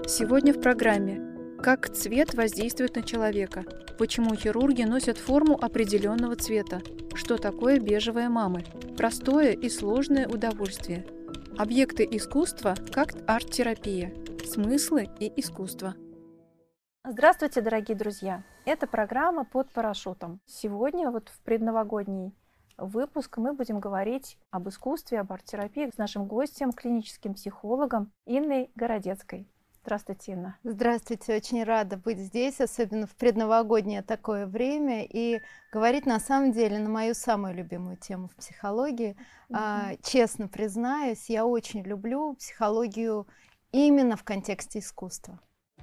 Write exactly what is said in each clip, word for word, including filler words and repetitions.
Сегодня в программе «Как цвет воздействует на человека», почему хирурги носят форму определенного цвета, что такое бежевая мамы, простое и сложное удовольствие, объекты искусства как арт-терапия, смыслы и искусство. Здравствуйте, дорогие друзья! Это программа «Под парашютом». Сегодня, вот в предновогодний выпуск, мы будем говорить об искусстве, об арт-терапии с нашим гостем, клиническим психологом Инной Городецкой. Здравствуйте, Инна. Здравствуйте, очень рада быть здесь, особенно в предновогоднее такое время, и говорить на самом деле на мою самую любимую тему в психологии. Mm-hmm. а, честно признаюсь, я очень люблю психологию именно в контексте искусства.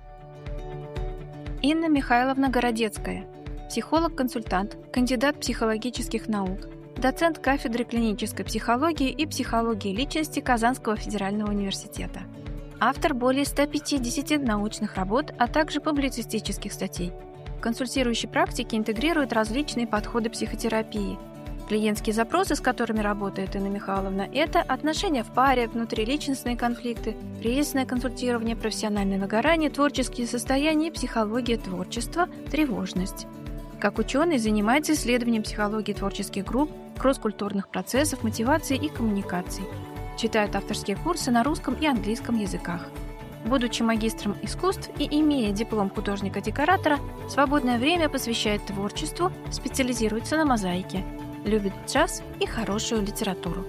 Инна Михайловна Городецкая, психолог-консультант, кандидат психологических наук, доцент кафедры клинической психологии и психологии личности Казанского федерального университета. Автор более ста пятидесяти научных работ, а также публицистических статей. В консультирующей практике интегрирует различные подходы психотерапии. Клиентские запросы, с которыми работает Инна Михайловна, это отношения в паре, внутриличностные конфликты, кризисное консультирование, профессиональное выгорание, творческие состояния, психология творчества, тревожность. Как ученый занимается исследованием психологии творческих групп, кросс-культурных процессов, мотивации и коммуникаций. Читает авторские курсы на русском и английском языках. Будучи магистром искусств и имея диплом художника-декоратора, свободное время посвящает творчеству, специализируется на мозаике, любит джаз и хорошую литературу.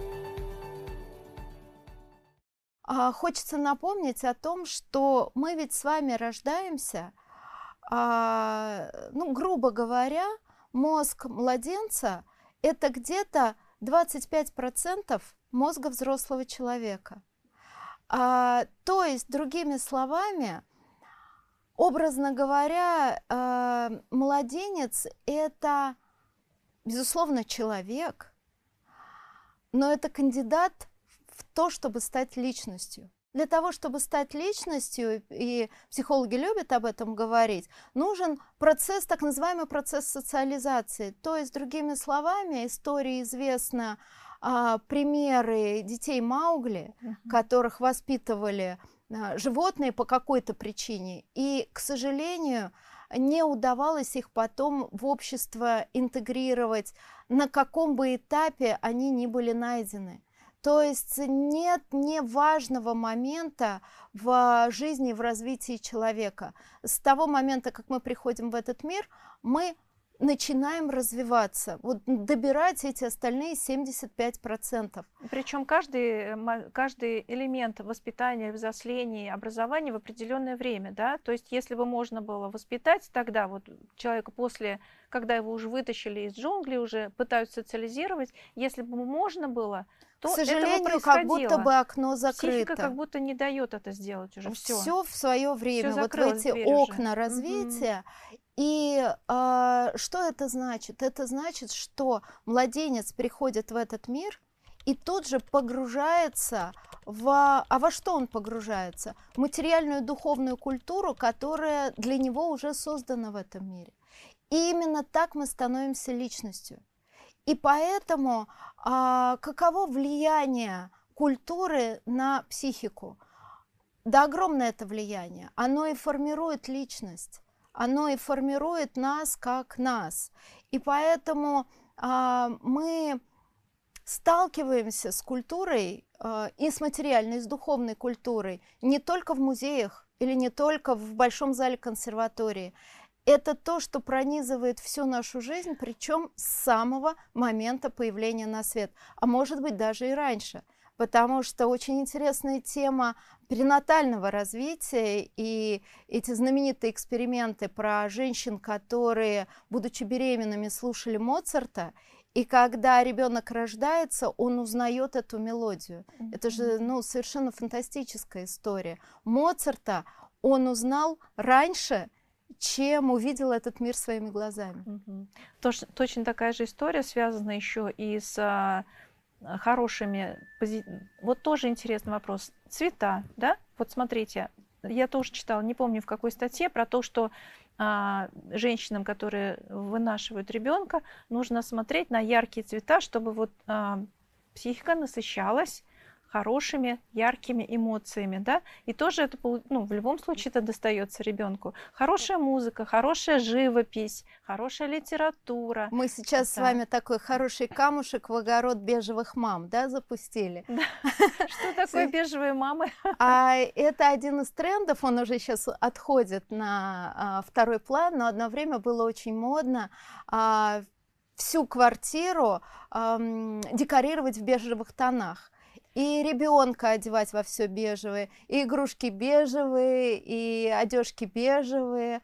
Хочется напомнить о том, что мы ведь с вами рождаемся, ну, грубо говоря, мозг младенца – это где-то двадцать пять процентов мозга взрослого человека. А, то есть, другими словами, образно говоря, а, младенец – это, безусловно, человек, но это кандидат в то, чтобы стать личностью. Для того, чтобы стать личностью, и психологи любят об этом говорить, нужен процесс, так называемый процесс социализации. То есть, другими словами, история известна, а, примеры детей Маугли, uh-huh. которых воспитывали а, животные по какой-то причине, и, к сожалению, не удавалось их потом в общество интегрировать, на каком бы этапе они ни были найдены. То есть нет неважного момента в жизни, в развитии человека. С того момента, как мы приходим в этот мир, мы начинаем развиваться, вот добирать эти остальные семьдесят пять процентов. Причем каждый, каждый элемент воспитания, взросления, образования в определенное время, да, то есть если бы можно было воспитать тогда вот человека после, когда его уже вытащили из джунглей, уже пытаются социализировать, если бы можно было, то к сожалению, как будто бы окно закрыто. Психика как будто не дает это сделать уже. Все, все в свое время, все вот в эти окна уже. Развития. Угу. И э, что это значит? Это значит, что младенец приходит в этот мир и тут же погружается в... А во что он погружается? В материальную духовную культуру, которая для него уже создана в этом мире. И именно так мы становимся личностью. И поэтому а, каково влияние культуры на психику? Да, огромное это влияние. Оно и формирует личность, оно и формирует нас как нас. И поэтому а, мы сталкиваемся с культурой а, и с материальной, и с духовной культурой не только в музеях или не только в Большом зале консерватории. Это то, что пронизывает всю нашу жизнь, причем с самого момента появления на свет, а может быть даже и раньше, потому что очень интересная тема перинатального развития и эти знаменитые эксперименты про женщин, которые, будучи беременными, слушали Моцарта, и когда ребенок рождается, он узнает эту мелодию. Mm-hmm. Это же, ну, совершенно фантастическая история. Моцарта он узнал раньше, чем увидел этот мир своими глазами. Угу. Точ, точно такая же история связана еще и с а, хорошими... Пози... Вот тоже интересный вопрос. Цвета, да? Вот смотрите, я тоже читала, не помню в какой статье, про то, что а, женщинам, которые вынашивают ребенка, нужно смотреть на яркие цвета, чтобы вот а, психика насыщалась хорошими, яркими эмоциями, да, и тоже это, ну, в любом случае это достается ребенку. Хорошая музыка, хорошая живопись, хорошая литература. Мы сейчас да. с вами такой хороший камушек в огород бежевых мам, да, запустили. Да. Что такое бежевые мамы? А это один из трендов, он уже сейчас отходит на а, второй план, но одно время было очень модно а, всю квартиру а, декорировать в бежевых тонах. И ребенка одевать во все бежевые, и игрушки бежевые, и одежки бежевые.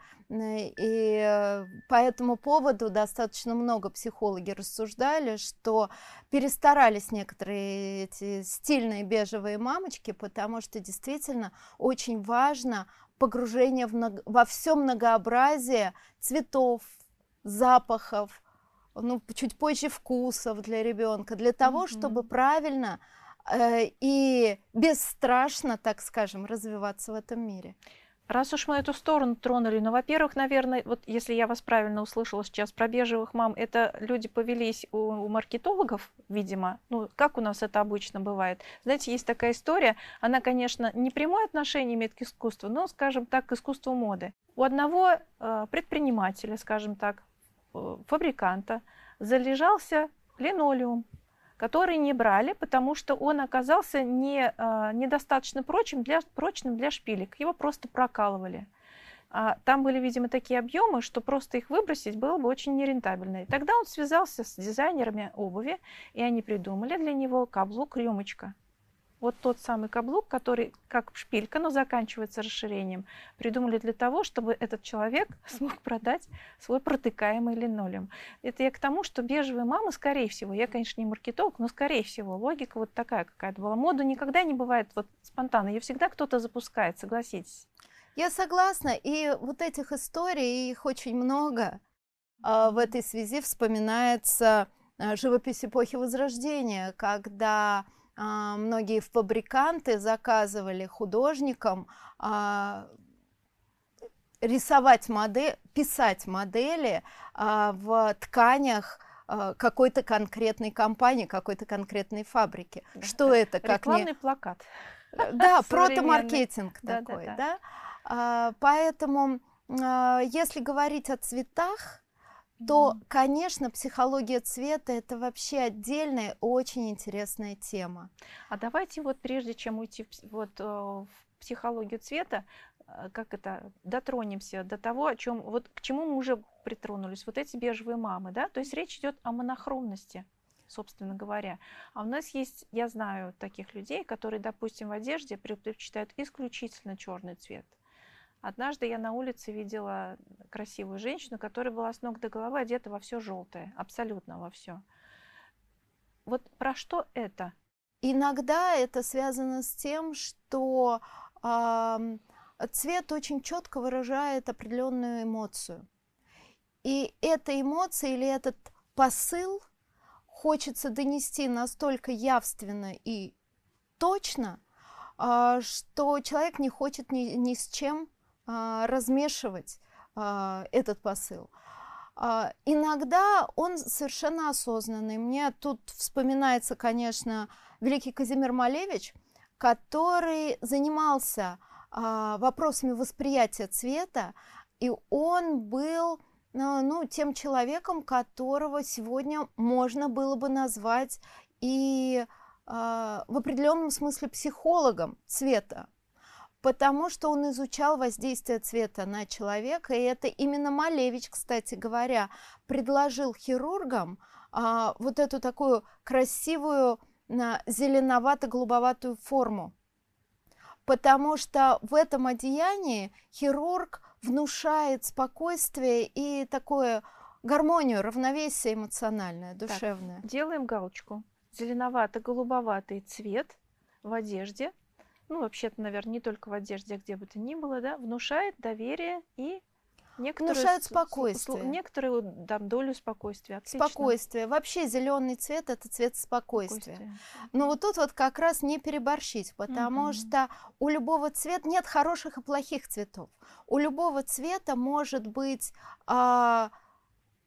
И по этому поводу достаточно много психологи рассуждали, что перестарались некоторые эти стильные бежевые мамочки, потому что действительно очень важно погружение в много... во все многообразие цветов, запахов, ну, чуть позже вкусов для ребенка, для того, mm-hmm. чтобы правильно и бесстрашно, так скажем, развиваться в этом мире. Раз уж мы эту сторону тронули, ну, во-первых, наверное, вот если я вас правильно услышала сейчас про бежевых мам, это люди повелись у, у маркетологов, видимо, ну, как у нас это обычно бывает. Знаете, есть такая история, она, конечно, не прямое отношение имеет к искусству, но, скажем так, к искусству моды. У одного э, предпринимателя, скажем так, э, фабриканта, залежался линолеум, который не брали, потому что он оказался не, а, недостаточно прочным для, прочным для шпилек. Его просто прокалывали. А, там были, видимо, такие объемы, что просто их выбросить было бы очень нерентабельно. И тогда он связался с дизайнерами обуви, и они придумали для него каблук-рюмочка. Вот тот самый каблук, который как шпилька, но заканчивается расширением, придумали для того, чтобы этот человек смог продать свой протыкаемый линолеум. Это я к тому, что бежевые мамы, скорее всего, я, конечно, не маркетолог, но, скорее всего, логика вот такая какая-то была. Мода никогда не бывает вот спонтанно, ее всегда кто-то запускает, согласитесь. Я согласна, и вот этих историй, их очень много. В этой связи вспоминается живопись эпохи Возрождения, когда многие фабриканты заказывали художникам а, рисовать модель, писать модели а, в тканях а, какой-то конкретной компании, какой-то конкретной фабрики. Да, что да. это? Как рекламный не... плакат. Да, протомаркетинг такой. Да, да, да. Да? А, поэтому, а, если говорить о цветах, то, конечно, психология цвета – это вообще отдельная, очень интересная тема. А давайте вот прежде чем уйти в, вот, в психологию цвета, как это, дотронемся до того, о чем, вот к чему мы уже притронулись, вот эти бежевые мамы, да, то есть речь идет о монохромности, собственно говоря. А у нас есть, я знаю таких людей, которые, допустим, в одежде предпочитают исключительно черный цвет. Однажды я на улице видела красивую женщину, которая была с ног до головы одета во все желтое, абсолютно во все. Вот про что это? Иногда это связано с тем, что э, цвет очень четко выражает определенную эмоцию. И эта эмоция или этот посыл хочется донести настолько явственно и точно, э, что человек не хочет ни, ни с чем размешивать а, этот посыл. А, иногда он совершенно осознанный. Мне тут вспоминается, конечно, великий Казимир Малевич, который занимался а, вопросами восприятия цвета, и он был ну, тем человеком, которого сегодня можно было бы назвать и а, в определенном смысле психологом цвета. Потому что он изучал воздействие цвета на человека, и это именно Малевич, кстати говоря, предложил хирургам а, вот эту такую красивую а, зеленовато-голубоватую форму. Потому что в этом одеянии хирург внушает спокойствие и такую гармонию, равновесие эмоциональное, душевное. Так, делаем галочку. Зеленовато-голубоватый цвет в одежде. Ну, вообще-то, наверное, не только в одежде, а где бы то ни было, да, внушает доверие и некоторую, внушает спокойствие. Некоторую там, долю спокойствия. Отлично. Спокойствие. Вообще зеленый цвет – это цвет спокойствия. спокойствие. Но вот тут вот как раз не переборщить, потому mm-hmm. что у любого цвета нет хороших и плохих цветов. У любого цвета может быть а,